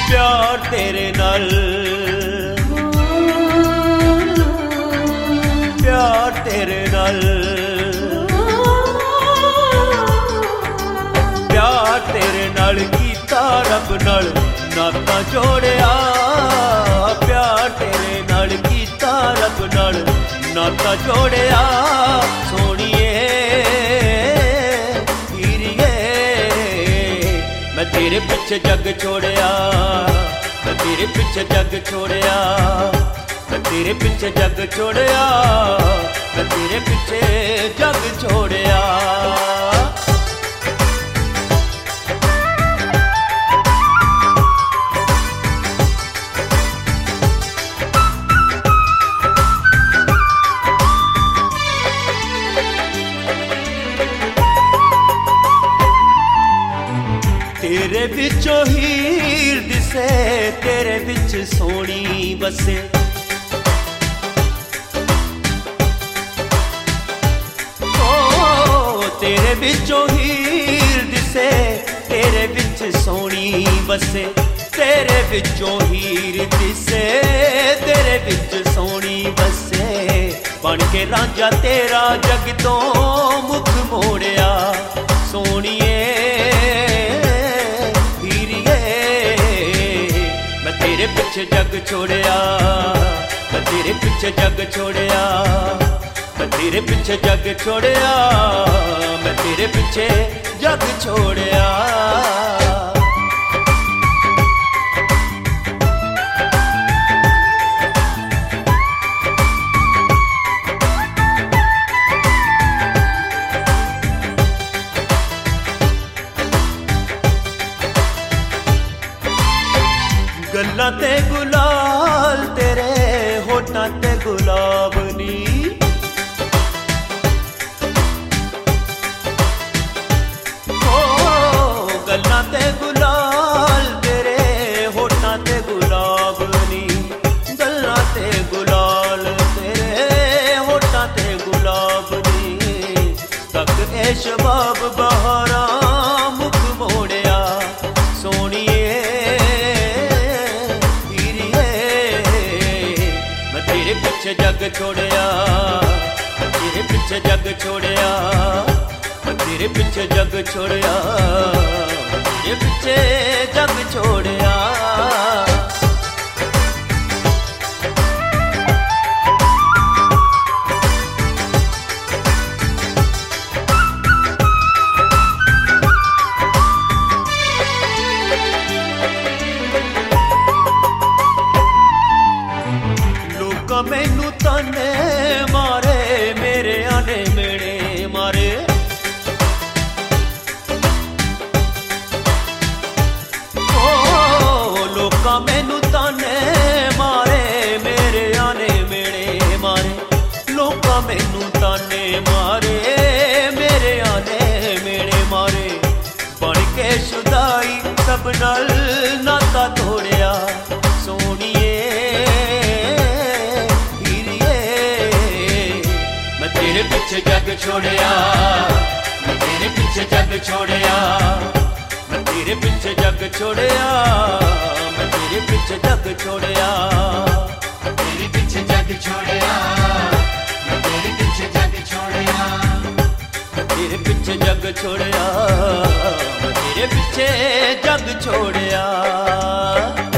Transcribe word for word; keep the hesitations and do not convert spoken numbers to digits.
प्यार तेरे नाल, प्यार तेरे नाल, प्यार तेरे नाल कीता रब नाल नाता जोड़िया, प्यार तेरे नाल कीता रब नाल नाता जोड़िया। सोनिए हीरिए मैं तेरे पिछे जग छोड़िया, मैं तेरे पिछे जग छोड़िया, मैं तेरे पिछे जग छोड़िया, मैं तेरे पिछे जग छोड़िया। तेरे विचों हीर दिसे, तेरे विच सोनी बसे, ओ तेरे विचों हीर दिसे, तेरे विच सोनी बसे, तेरे विचों हीर दिसे, तेरे विच सोनी बसे। बन के रांझा तेरा जग तो मुख मोड़िया, सोनिए तेरे पिछे जग छोड़िया, मैं तेरे पिछे जग छोड़िया, मैं तेरे पिछे जग छोड़िया, मैं तेरे पिछे जग छोड़िया। गल्लां ते गुलाल तेरे होठां ते गुलाब नी, ओ गल्लां ते गुलाल तेरे होठां ते गुलाब नी, गल्लां ते गुलाल तेरे होठां ते गुलाब नी। तक ए शबाब बहारा मुख मोड़िया, सोनिए तेरे पिछे जग छोड़िया, तेरे पिछे जग छोड़िया, तेरे पिछे जग छोड़िया, तेरे पिछे जग छोड़िया। मैनू ताने मारे, मेरे आने मेरे मारे, ओ लोका मैनू ताने मारे, मेरे आने मेरे मारे, लोका मैनू ताने मारे, मेरे आने मेरे मारे। बन के शुदाई सब नाल नाता तोड़िया, सोनिए तेरे पिछे जग छोड़िया, मैं तेरे पिछे जग छोड़िया, मैं तेरे पिछे जग छोड़िया, मैं तेरे पिछे जग छोड़िया, तेरे पिछे जग छोड़िया, मैं तेरे पिछे जग छोड़िया, तेरे पिछे जग छोड़िया, मैं तेरे पिछे जग छोड़िया।